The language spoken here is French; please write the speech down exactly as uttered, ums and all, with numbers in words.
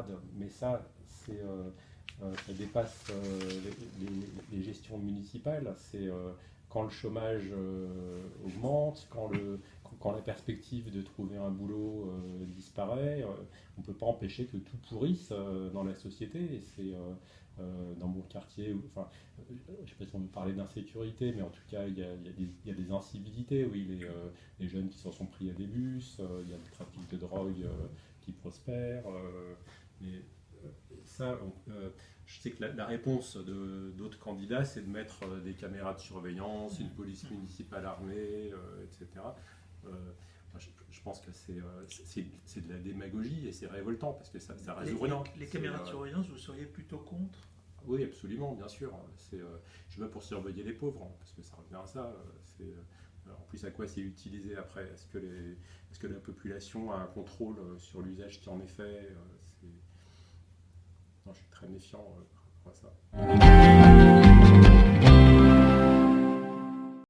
grade, mais ça, c'est, euh, euh, ça dépasse euh, les, les- les gestions municipales. C'est euh, quand le chômage euh, augmente, quand, le, quand la perspective de trouver un boulot euh, disparaît, euh, on ne peut pas empêcher que tout pourrisse euh, dans la société. Et c'est euh, euh, dans mon quartier, où- enfin, euh, je ne sais pas si on peut parler d'insécurité, mais en tout cas, il y a, il y a des, il y a des incivilités, oui, les, euh, les jeunes qui s'en sont pris à des bus, euh, il y a le trafic de drogue euh, qui prospère. euh, mais euh, ça, on- euh, je sais que la, la réponse de- d'autres candidats, c'est de mettre euh, des caméras de surveillance, une police municipale armée, euh, et cetera. Euh, moi, je, je pense que c'est euh, c'est- c'est de la démagogie et c'est révoltant parce que ça, ça Les, résout rien. les- les C'est, caméras de euh, surveillance, vous seriez plutôt contre? oui, absolument, bien sûr. C'est, euh, je suis pas pour surveiller les pauvres, hein, parce que ça revient à ça. euh, C'est, euh, en plus, à quoi c'est utilisé après? Est-ce que, les, est-ce que la population a un contrôle euh, sur l'usage qui en est fait? Euh, c'est... Non, je suis très méfiant euh, par rapport à ça.